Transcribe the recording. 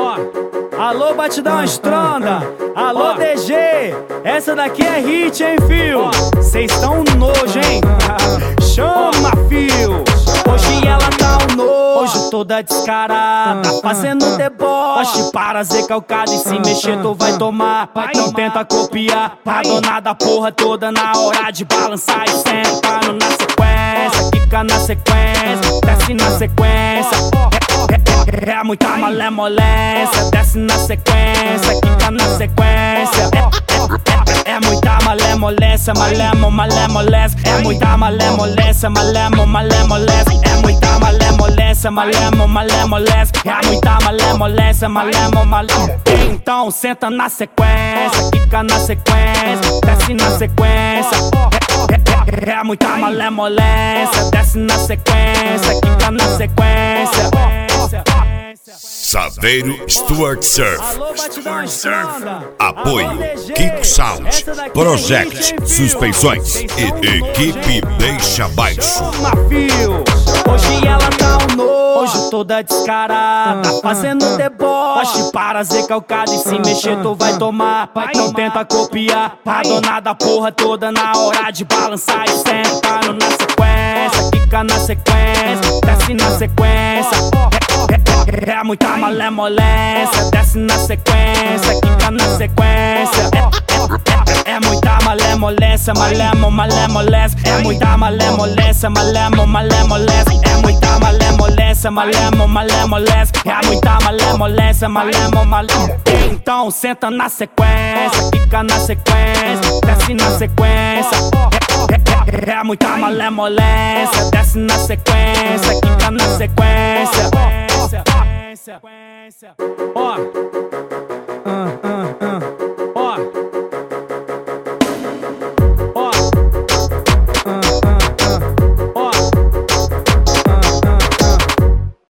Alô, batidão estronda. Alô, DG. Essa daqui é hit, hein, fio? Cês tão nojo, hein? Chama, fio. Hoje ela tá um nojo, toda descarada, fazendo deboche para ser calcada. E se mexer tu vai tomar. Não tenta copiar, a dona da porra toda na hora de balançar e sentando na sequência. Quica na sequência, desce na sequência. É muita malemolência, desce na sequência, quica na sequência. É muita malemolência, malemolência. É muita malemolência, malemolência. É muita malemolência, malemolência. É muita malemolência, malemolência. Então senta na sequência, quica na sequência, desce na sequência. É muita malemolência, desce na sequência, quica na sequência. Saveiro Stuart Surf. Apoio Kick Sound, Project Suspensões e Equipe Deixa Baixo. Hoje ela tá um nojo, toda descarada, fazendo deboche para ser calcada. E se mexer tu vai tomar. Não tenta copiar, a dona da porra toda na hora de balançar e sentando na sequência. Quica na sequência, desce na sequência. É muita malemolência, desce na sequência, quica na sequência. É muita malemolência, malemolência. É muita malemolência, malemolência. É muita malemolência, malemolência. É muita malemolência, malemolência. Então senta na sequência, quica na sequência, desce na sequência. É muita malemolência, desce na sequência, quica na sequência.